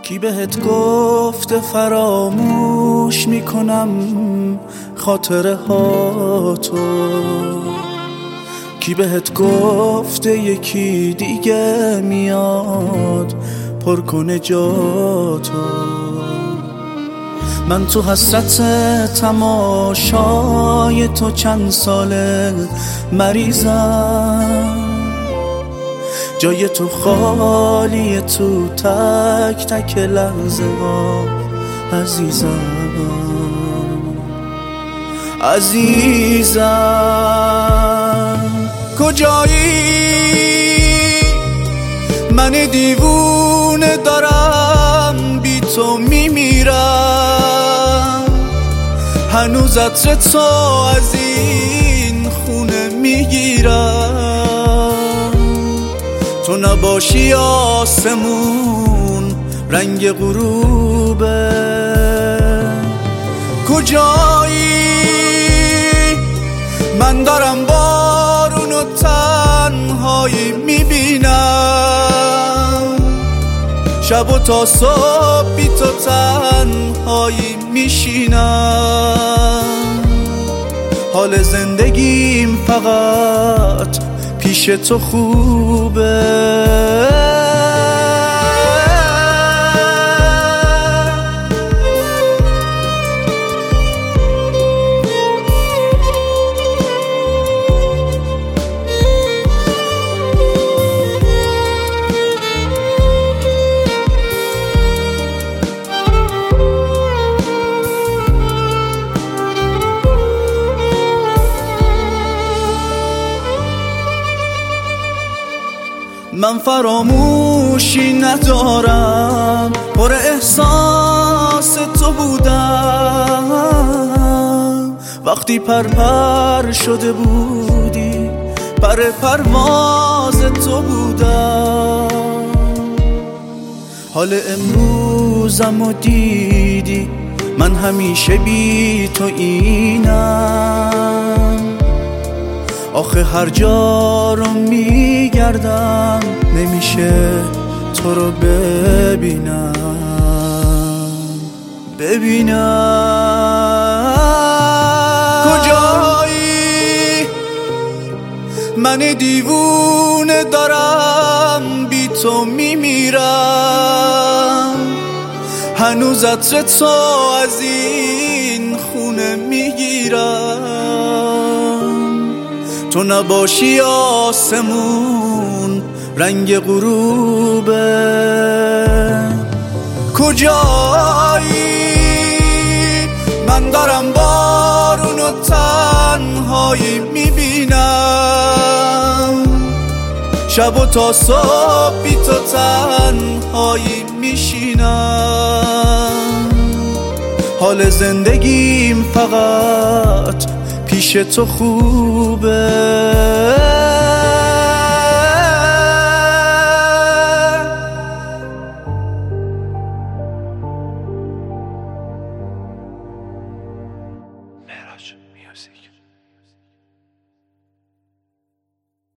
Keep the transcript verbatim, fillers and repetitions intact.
کی بهت گفته فراموش میکنم خاطره ها تو؟ کی بهت گفته یکی دیگه میاد پر کنه جاتو؟ من تو حسرت تماشای تو چند ساله مریضم، جای تو خالیه تو تک تک لحظه ها عزیزم. عزیزم کجایی؟ من دیوونه دارم بی تو میمیرم، هنوز عطر تو از این خونه میگیرم. تو نباشی آسمون رنگ غروبه. کجایی؟ من دارم بارون و تنهایی میبینم، شب و تا صبح بی تو تنهایی میشینم. حال زندگیم فقط پیش تو خوبه. من فراموشی ندارم، پر احساس تو بودم. وقتی پرپر شده بودی پر پرواز تو بودم. حال امروزم و دیدی من همیشه بی تو اینم. آخه هر جا رو میگردم نمیشه تو رو ببینم ببینم کجایی؟ من دیوونه دارم بی تو میمیرم، هنوز عطر تو از این خونه میگیرم. تو نباشی آسمون رنگ غروبه. کجایی؟ من دارم بارون و تنهایی میبینم، شب و تا صبح بی تو تنهایی میشینم. حال زندگیم فقط پیش تو خوبه.